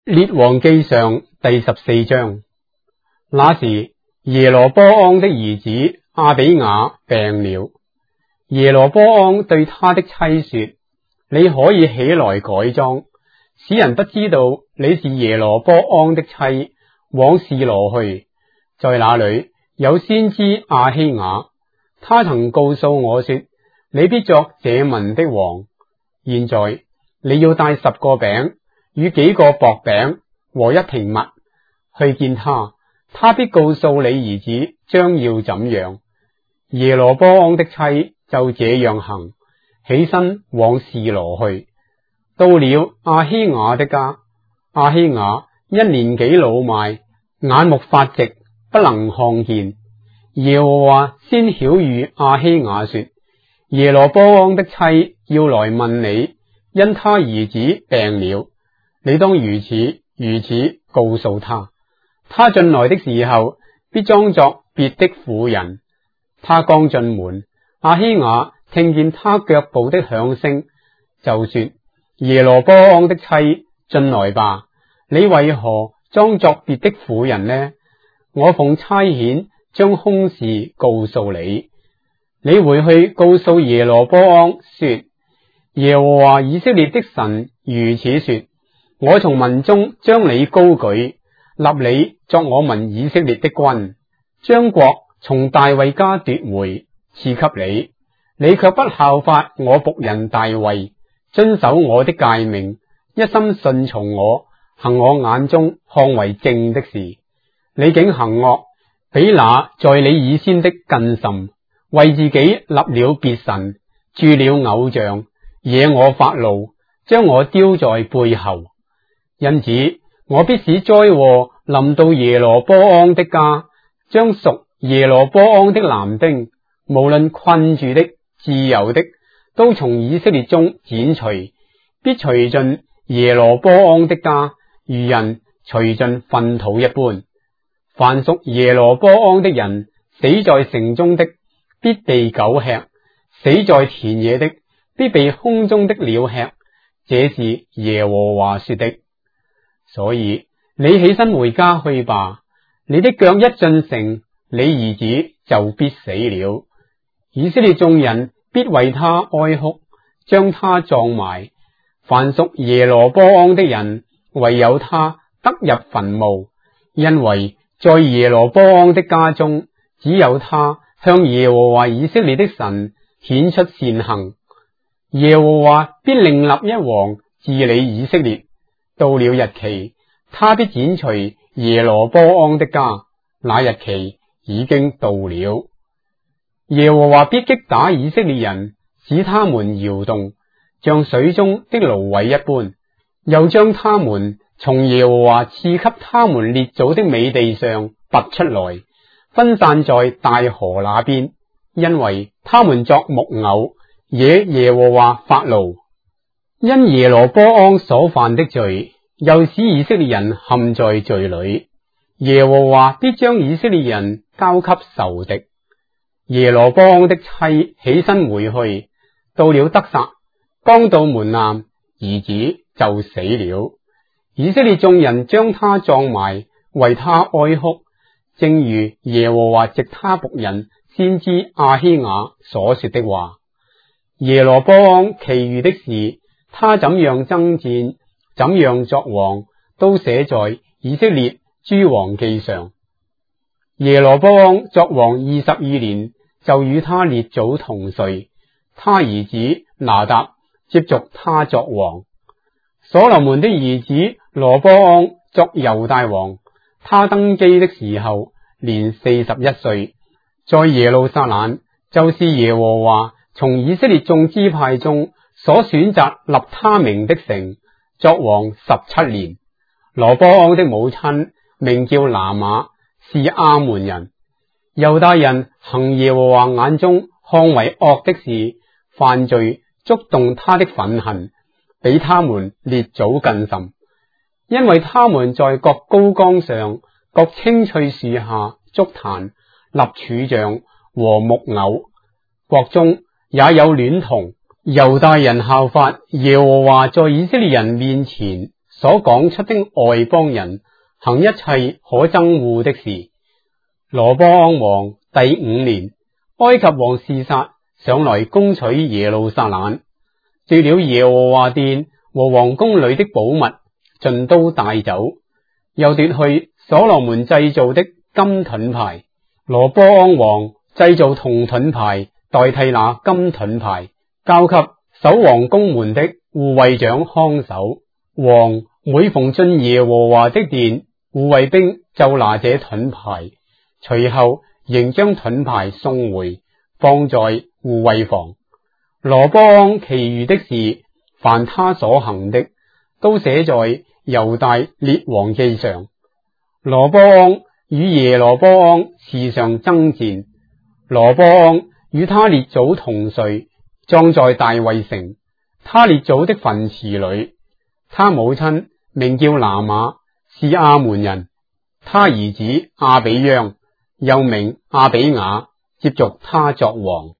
列王記上第14章。那時耶羅波安的兒子亞比雅病了。耶羅波安對他的妻說：你可以起來改裝，使人不知道你是耶羅波安的妻，往示羅去。在那裏有先知亞希雅，他曾告訴我說：你必作這民的王。現在你要帶10個餅與幾個薄餅和一瓶蜜去見他，他必告訴你兒子將要怎樣。耶羅波安的妻就這樣行，起身往示羅去。到了亞希雅的家，亞希雅因年紀老邁，眼目發直，不能看見。耶和華先曉諭亞希雅說：耶羅波安的妻要來問你，因他兒子病了，你當如此告訴他。他進來的時候，必裝作別的婦人。他剛進門，亞希雅聽見他腳步的響聲，就說：耶羅波安的妻，進來吧。你為何裝作別的婦人呢？我奉差遣將空事告訴你。你回去告訴耶羅波安說：耶和華以色列的神如此說：我從民中將你高舉，立你作我民以色列的君，將國從大衛家奪回，賜給你。你卻不效法我僕人大衛，遵守我的誡命，一心順從我，行我眼中看為正的事。你竟行惡，比那在你以先的更甚，為自己立了別神，鑄了偶像，惹我發怒，將我丟在背後。因此我必使災禍臨到耶羅波安的家，將屬耶羅波安的男丁，無論困住的自由的，都從以色列中剪除，必除盡耶羅波安的家，如人除盡糞土一般。凡屬耶羅波安的人，死在城中的，必被狗吃；死在田野的，必被空中的鳥吃。這是耶和華說的。所以你起身回家去吧，你的腳一進城，你兒子就必死了。以色列眾人必為他哀哭，將他葬埋。凡屬耶羅波安的人，唯有他得入墳墓，因為在耶羅波安的家中，只有他向耶和華以色列的神顯出善行。耶和華必另立一王治理以色列。到了日期，他必剪除耶羅波安的家，那日期已經到了。耶和華必擊打以色列人，使他們搖動，像水中的蘆葦一般，又將他們從耶和華賜給他們列祖的美地上拔出來，分散在大河那邊，因為他們作木偶，惹耶和華發怒。因耶羅波安所犯的罪，又使以色列人陷在罪裏，耶和華必將以色列人交給仇敵。耶羅波安的妻起身回去，到了得撒，剛到門檻，兒子就死了。以色列眾人將他葬埋，為他哀哭，正如耶和華藉他僕人先知亞希雅所說的話。耶羅波安其餘的事，他怎樣爭戰，怎樣作王，都寫在以色列諸王記上。耶羅波安作王22年，就與他列祖同睡，他兒子拿答接續他作王。所羅門的兒子羅波安作猶大王，他登基的時候年41歲，在耶路撒冷，就是耶和華從以色列眾支派中所選擇立他名的城，作王17年。羅波安的母親名叫拿瑪，是亞捫人。猶大人行耶和華眼中看為惡的事，犯罪觸動他的憤恨，比他們列祖更甚，因為他們在各高崗上、各青翠樹下築壇、立柱像和木偶，國中也有戀童。猶大人效法耶和華在以色列人面前所講出的外邦人行一切可憎惡的事。羅波安王第5年，埃及王示撒上來攻取耶路撒冷，奪了耶和華殿和王宮裏的寶物，盡都帶走，又奪去所羅門製造的金盾牌。羅波安王製造銅盾牌代替那金盾牌，交給守王宮門的護衛長看守。王每逢進耶和華的殿，護衛兵就拿這盾牌，隨後仍將盾牌送回，放在護衛房。羅波安其餘的事，凡他所行的，都寫在猶大列王記上。羅波安與耶羅波安時常爭戰，羅波安與他列祖同睡，葬在大衛城他列祖的墳池裏。他母親名叫拿瑪，是亞捫人。他兒子亞比央又名亞比雅，接續他作王。